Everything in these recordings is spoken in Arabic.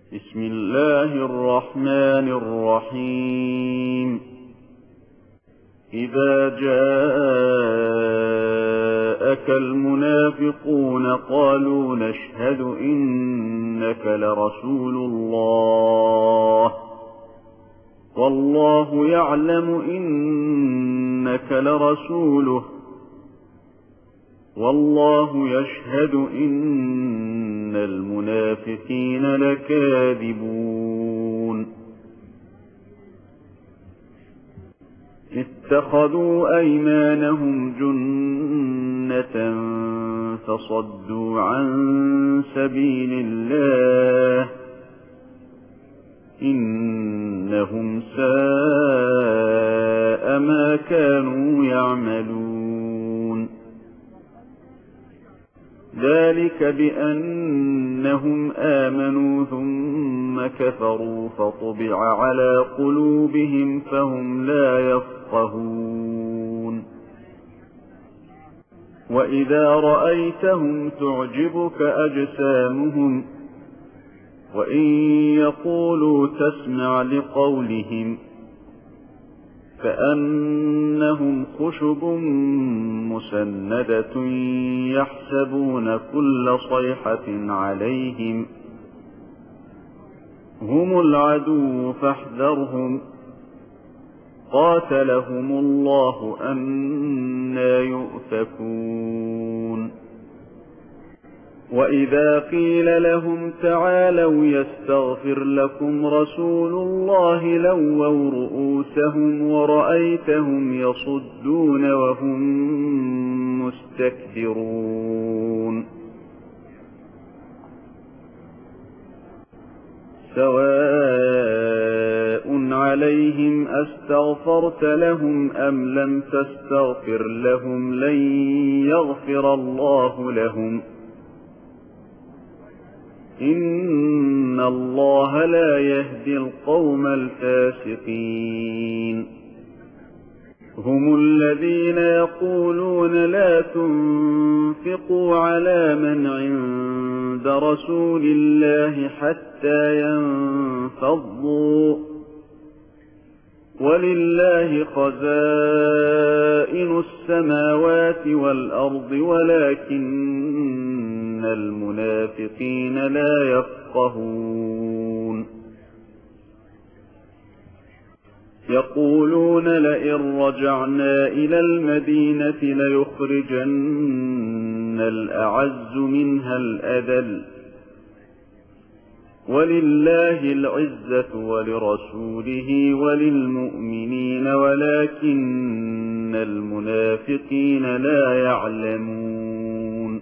بسم الله الرحمن الرحيم. إذا جاءك المنافقون قالوا نشهد إنك لرسول الله والله يعلم إنك لرسوله والله يشهد إن المنافقين لكاذبون. اتخذوا أيمانهم جنة فصدوا عن سبيل الله إنهم ساء ما كانوا يعملون. ذلك بأنهم آمنوا ثم كفروا فطبع على قلوبهم فهم لا يفقهون. وإذا رأيتهم تعجبك أجسامهم وإن يقولوا تسمع لقولهم كأنهم خشب مسندة يحسبون كل صيحة عليهم هم العدو فاحذرهم قاتلهم الله أنى يؤفكون. وإذا قيل لهم تعالوا يستغفر لكم رسول الله لووا رؤوسهم ورأيتهم يصدون وهم مستكبرون. سواء عليهم أستغفرت لهم أم لم تستغفر لهم لن يغفر الله لهم إن الله لا يهدي القوم الفاسقين. هم الذين يقولون لا تنفقوا على من عند رسول الله حتى ينفضوا ولله خزائن السماوات والأرض ولكن المنافقين لا يفقهون. يقولون لئن رجعنا إلى المدينة ليخرجن الأعز منها الأذل ولله العزة ولرسوله وللمؤمنين ولكن المنافقين لا يعلمون.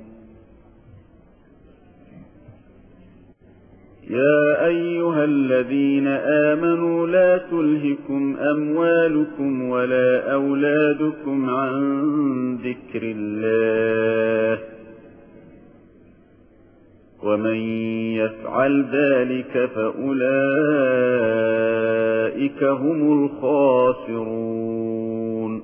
يا أيها الذين آمنوا لا تلهكم أموالكم ولا أولادكم عن ذكر الله ومن يفعل ذلك فأولئك هم الخاسرون.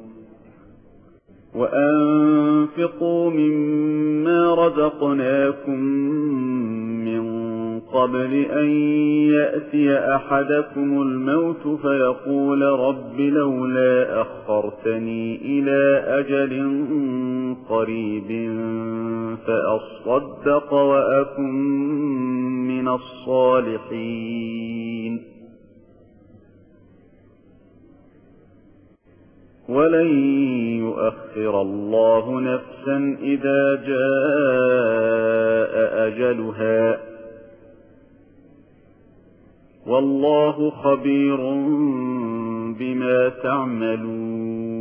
وأنفقوا مما رزقناكم من قبل أن يأتي أحدكم الموت فيقول رب لولا أخرتني إلى أجل قريب فأصدق وأكن من الصالحين. ولن يؤخر الله نفسا إذا جاء أجلها والله خبير بما تعملون.